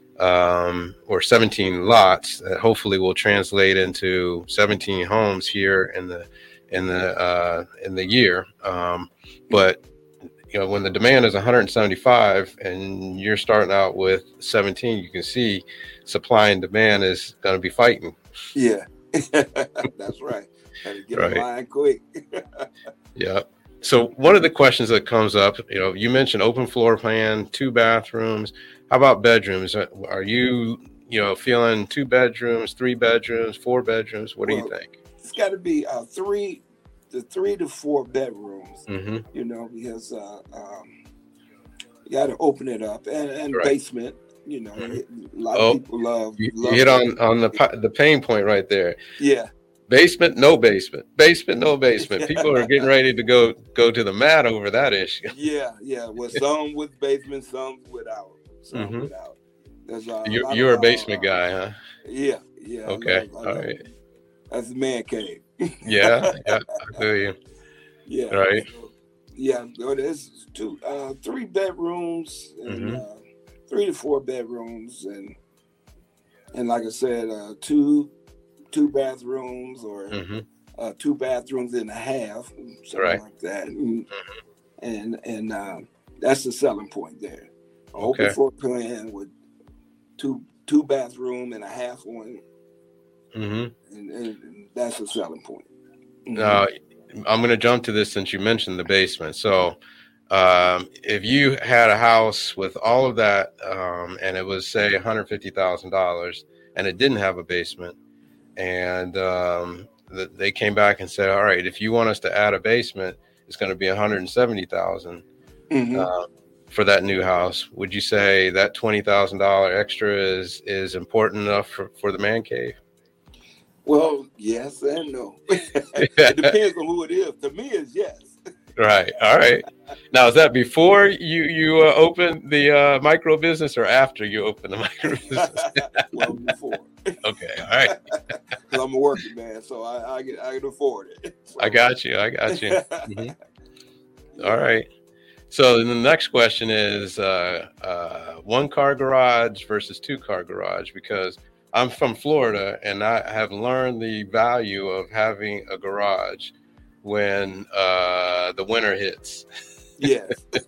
um, or seventeen lots that hopefully will translate into seventeen homes here in the in the uh, in the year. Um, but you know, when the demand is one hundred seventy-five and you're starting out with seventeen, you can see supply and demand is going to be fighting. Yeah, that's right. Gotta get right. in line quick. Yeah. So one of the questions that comes up, you know, you mentioned open floor plan, two bathrooms. How about bedrooms? Are you, you know, feeling two bedrooms, three bedrooms, four bedrooms? What well, do you think? It's got to be uh, three. The three to four bedrooms, mm-hmm. you know, because uh, um, you got to open it up and, and right. basement, you know, mm-hmm. a lot oh, of people love. You, love you hit on, on the the pain point right there. Yeah. Basement, no basement. Basement, no basement. People are getting ready to go go to the mat over that issue. Yeah, yeah. Well, some with basement, some without. Some mm-hmm. without. There's a you, you're a basement uh, guy, huh? Yeah, yeah. Okay, love, all right. That's the man cave. yeah, yeah, I feel you. Yeah, right. So, yeah, there's two, uh, three bedrooms, and mm-hmm. uh, three to four bedrooms, and and like I said, uh, two two bathrooms or mm-hmm. uh, two bathrooms and a half, something right. like that, and mm-hmm. and, and uh, that's the selling point there. Okay. Open floor plan with two two bathroom and a half one. Mm-hmm. And, and that's a selling point. Mm-hmm. Uh, I'm going to jump to this since you mentioned the basement. So um, if you had a house with all of that um, and it was, say, one hundred fifty thousand dollars and it didn't have a basement and um, th- they came back and said, all right, if you want us to add a basement, it's going to be one hundred seventy thousand dollars mm-hmm. uh, for that new house. Would you say that twenty thousand dollars extra is, is important enough for, for the man cave? Well, yes and no. It depends on who it is. To me, it's yes. Right. All right. Now, is that before you you uh, open the uh, micro business or after you open the micro business? Well, before. Okay. All right. Because I'm a working man, so I I can I can afford it. So. I got you. I got you. Mm-hmm. All right. So the next question is uh, uh, one car garage versus two car garage, because I'm from Florida and I have learned the value of having a garage when uh, the winter hits. Yes.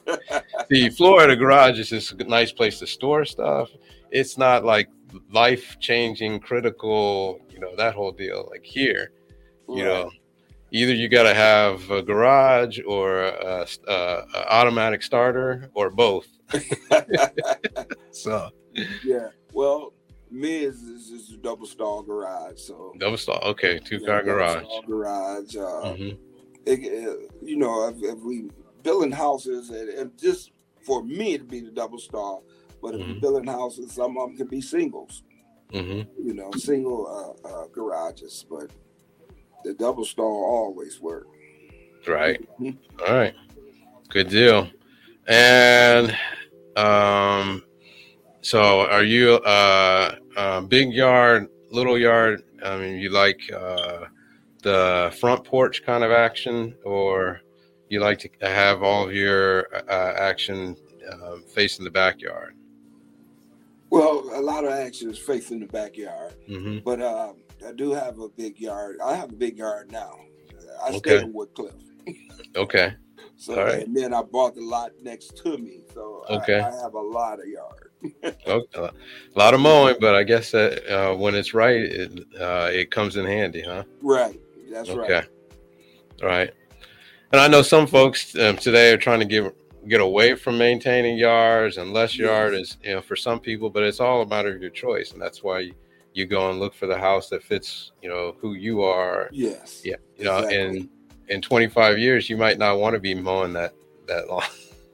The Florida garage is just a nice place to store stuff. It's not like life-changing, critical, you know, that whole deal like here, you right. know. either you got to have a garage or a, a, a automatic starter or both. So yeah, well, me is is, is a double stall garage. So double stall, okay, two yeah, car double garage. stall garage. Uh, mm-hmm. it, it, you know, if, if we building houses, and, and just for me it'd be the double stall, but if mm-hmm. we building houses, some of them could be singles. Mm-hmm. You know, single uh, uh, garages, but the double stall always work. Right. Mm-hmm. All right. Good deal. And um, so are you uh, uh, big yard, little yard? I mean, you like uh, the front porch kind of action, or you like to have all of your uh, action uh, facing the backyard? Well, a lot of action is facing the backyard, mm-hmm. but uh, I do have a big yard. I have a big yard now. I okay. stay in Woodcliff. Okay. So all right. And then I bought the lot next to me, so okay. I, I have a lot of yard. Okay. A lot of mowing, but I guess that uh, when it's right, it uh, it comes in handy, huh? Right. That's okay. right. Okay. All right. And I know some folks um, today are trying to get get away from maintaining yards, and less yard yes. is, you know, for some people, but it's all a matter of your choice, and that's why you, you go and look for the house that fits, you know, who you are. Yes. Yeah. You know, exactly. and in twenty-five years, you might not want to be mowing that, that long.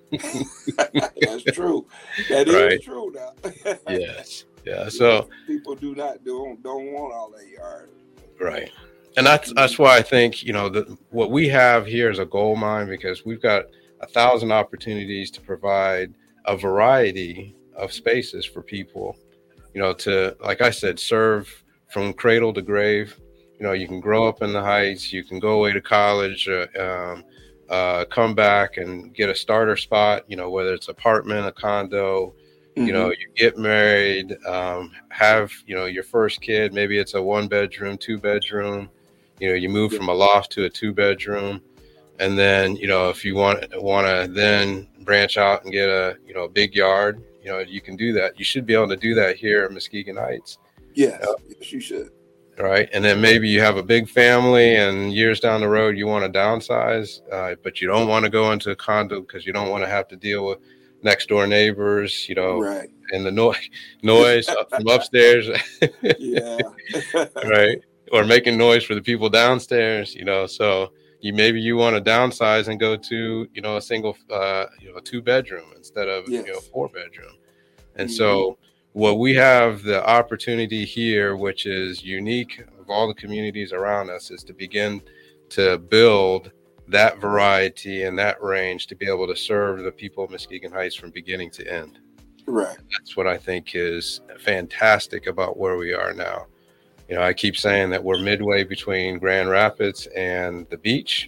That's true. That is right. true now. Yes. Yeah. So people do not don't don't want all that yard. Right. And that's that's why I think, you know, the, what we have here is a gold mine, because we've got a thousand opportunities to provide a variety of spaces for people, you know, to, like I said, serve from cradle to grave. You know, you can grow up in the Heights, you can go away to college, uh, um, uh, come back and get a starter spot, you know, whether it's apartment, a condo, mm-hmm. you know, you get married, um, have, you know, your first kid, maybe it's a one bedroom, two bedroom, you know, you move from a loft to a two bedroom. And then, you know, if you want want to then branch out and get a, you know, a big yard, you know, you can do that. You should be able to do that here in Muskegon Heights. Yes, you know? Yes, you should. Right. And then maybe you have a big family and years down the road, you want to downsize, uh, but you don't want to go into a condo because you don't want to have to deal with next door neighbors, you know, right. and the no- noise from upstairs. Yeah. Right. Or making noise for the people downstairs, you know, so you maybe you want to downsize and go to, you know, a single, uh, you know, two bedroom instead of, yes. you know, four bedroom. And mm-hmm. so what we have the opportunity here, which is unique of all the communities around us, is to begin to build that variety and that range to be able to serve the people of Muskegon Heights from beginning to end. Right. And that's what I think is fantastic about where we are now. You know, I keep saying that we're midway between Grand Rapids and the beach,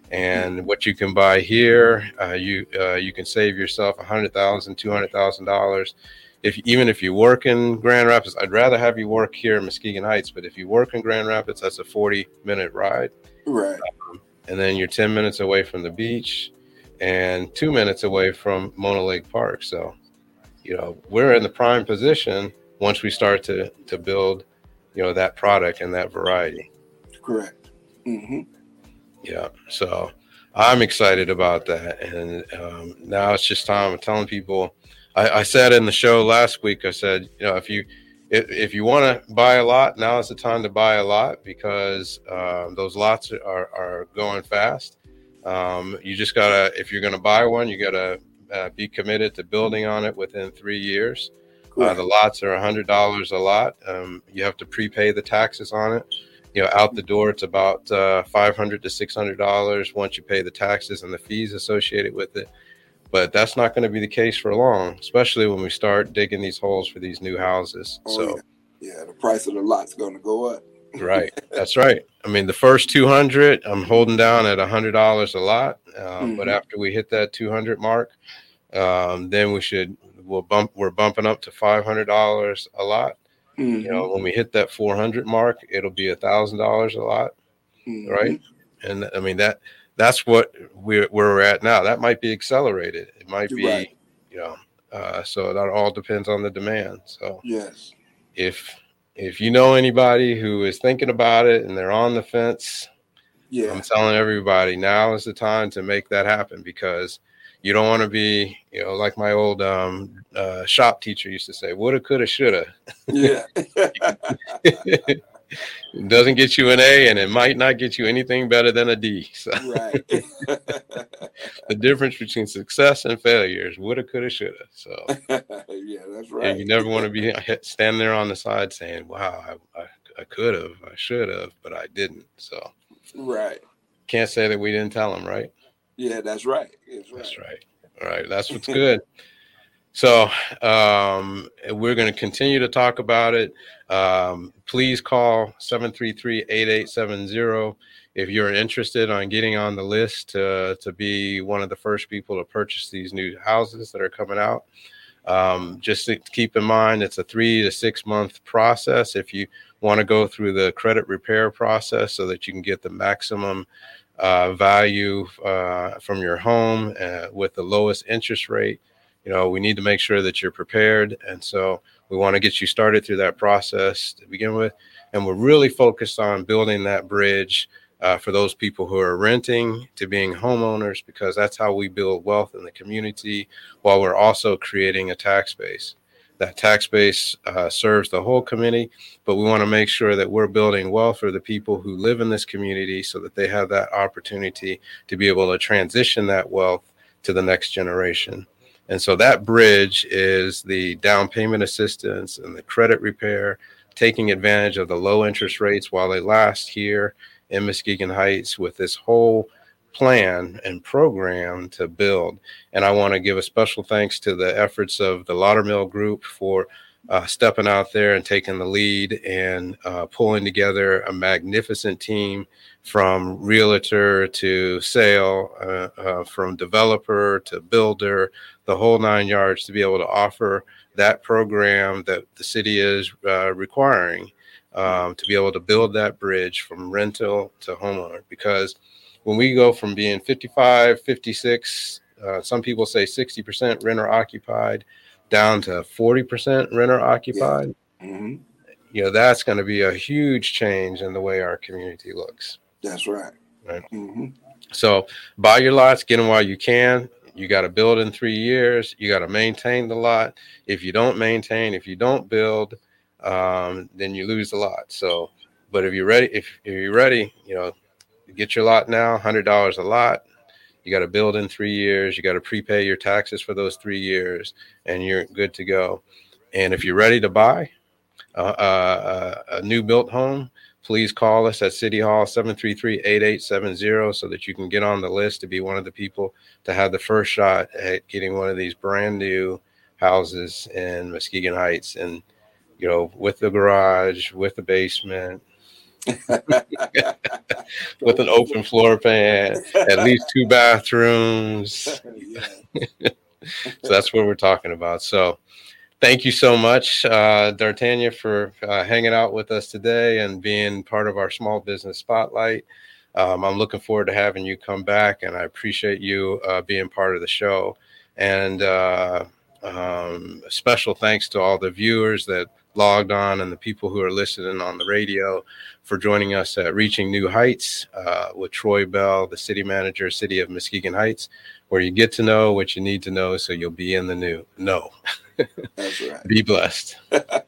and what you can buy here, uh, you uh, you can save yourself a hundred thousand, two hundred thousand dollars. If even if you work in Grand Rapids, I'd rather have you work here in Muskegon Heights. But if you work in Grand Rapids, that's a forty minute ride, right? Um, and then you're ten minutes away from the beach, and two minutes away from Mona Lake Park. So, you know, we're in the prime position once we start to to build, you know, that product and that variety. Correct. Mm-hmm. Yeah. So I'm excited about that. And um, now it's just time. I'm telling people, I, I said in the show last week, I said, you know, if you, if, if you want to buy a lot, now is the time to buy a lot, because uh, those lots are, are going fast. Um, you just gotta, if you're going to buy one, you gotta uh, be committed to building on it within three years. Uh, the lots are one hundred dollars a lot. Um, you have to prepay the taxes on it. You know, out the door, it's about uh, five hundred to six hundred dollars once you pay the taxes and the fees associated with it. But that's not going to be the case for long, especially when we start digging these holes for these new houses. Oh, so, yeah. yeah, the price of the lot's going to go up. Right. That's right. I mean, the first two hundred, I'm holding down at one hundred dollars a lot. Um, mm-hmm. But after we hit that two hundred mark, um, then we should, we'll bump, we're bumping up to five hundred dollars a lot. Mm-hmm. You know, when we hit that four hundred mark, it'll be a thousand dollars a lot. Mm-hmm. Right. And I mean, that, that's what we're, where we're at now. That might be accelerated. It might You're be, right. you know, uh, so that all depends on the demand. So yes, if, if you know anybody who is thinking about it and they're on the fence, Yeah. I'm telling everybody, now is the time to make that happen, because you don't want to be, you know, like my old um, uh, shop teacher used to say, woulda, coulda, shoulda. Yeah. It doesn't get you an A, and it might not get you anything better than a D. So. Right. The difference between success and failure is woulda, coulda, shoulda. So yeah, that's right. you never want to be standing there on the side saying, wow, I, I, I could have, I should have, but I didn't. So right. Can't say that we didn't tell them, right? Yeah, that's right. That's right. That's right. All right. That's what's good. So um, we're going to continue to talk about it. Um, please call seven three three, eight eight seven zero if you're interested on getting on the list to, to be one of the first people to purchase these new houses that are coming out. Um, just to keep in mind, it's a three to six month process if you want to go through the credit repair process so that you can get the maximum uh, value uh, from your home uh, with the lowest interest rate. You know, we need to make sure that you're prepared. And so we want to get you started through that process to begin with. And we're really focused on building that bridge uh, for those people who are renting to being homeowners, because that's how we build wealth in the community while we're also creating a tax base. That tax base uh, serves the whole community, but we want to make sure that we're building wealth for the people who live in this community so that they have that opportunity to be able to transition that wealth to the next generation. And so that bridge is the down payment assistance and the credit repair, taking advantage of the low interest rates while they last here in Muskegon Heights with this whole plan and program to build. And I want to give a special thanks to the efforts of the Laudermill Group for uh, stepping out there and taking the lead and uh, pulling together a magnificent team from realtor to sale, uh, uh, from developer to builder, the whole nine yards, to be able to offer that program that the city is uh, requiring um, to be able to build that bridge from rental to homeowner. Because when we go from being fifty-five, fifty-six, uh, some people say sixty percent renter occupied, down to forty percent renter occupied, yeah. mm-hmm. you know, that's going to be a huge change in the way our community looks. That's right. Right. Mm-hmm. So buy your lots, get them while you can. You got to build in three years. You got to maintain the lot. If you don't maintain, if you don't build, um, then you lose the lot. So, but if you're ready, if, if you're ready, you know, get your lot now, one hundred dollars a lot. You got to build in three years. You got to prepay your taxes for those three years, and you're good to go. And if you're ready to buy uh, uh, a new built home, please call us at City Hall, seven three three, eight eight seven zero, so that you can get on the list to be one of the people to have the first shot at getting one of these brand new houses in Muskegon Heights. And, you know, with the garage, with the basement, with an open floor plan, at least two bathrooms. So that's what we're talking about. So thank you so much, uh, D'Artagnan, for uh, hanging out with us today and being part of our small business spotlight. Um, I'm looking forward to having you come back, and I appreciate you uh, being part of the show. And uh, um, special thanks to all the viewers that logged on and the people who are listening on the radio for joining us at Reaching New Heights uh, with Troy Bell, the city manager, City of Muskegon Heights, where you get to know what you need to know so you'll be in the new know. That's right. Be blessed.